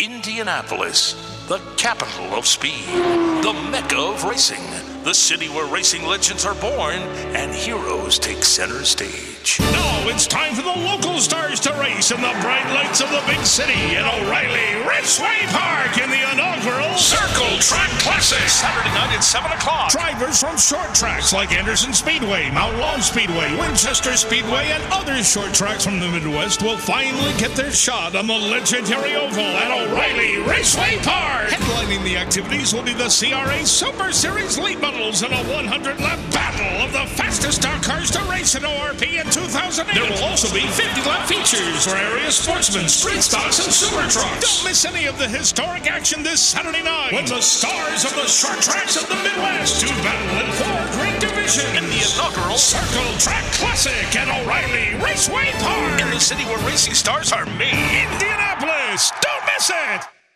Indianapolis, the capital of speed, the mecca of racing, the city where racing legends are born and heroes take center stage. Now it's time for the local stars to race in the bright lights of the big city at O'Reilly Raceway Park in the inaugural Circle Track Classic. Saturday night at 7 o'clock. Drivers from short tracks like Anderson Speedway, Mount Lawn Speedway, Winchester Speedway, and other short tracks from the Midwest will finally get their shot on the legendary oval at O'Reilly Raceway Park. Headlining the activities will be the CRA Super Series Late Models in a 100-lap battle of the fastest stock cars to race in ORP in 2008. There will also be 50-lap features for area sportsmen, street stocks, and super trucks. Don't miss any of the historic action this Saturday night when the stars of the short tracks of the Midwest do battle in 4 great divisions In the inaugural Circle Track Classic at O'Reilly Raceway Park in the city where racing stars are made. Indianapolis. Don't miss it.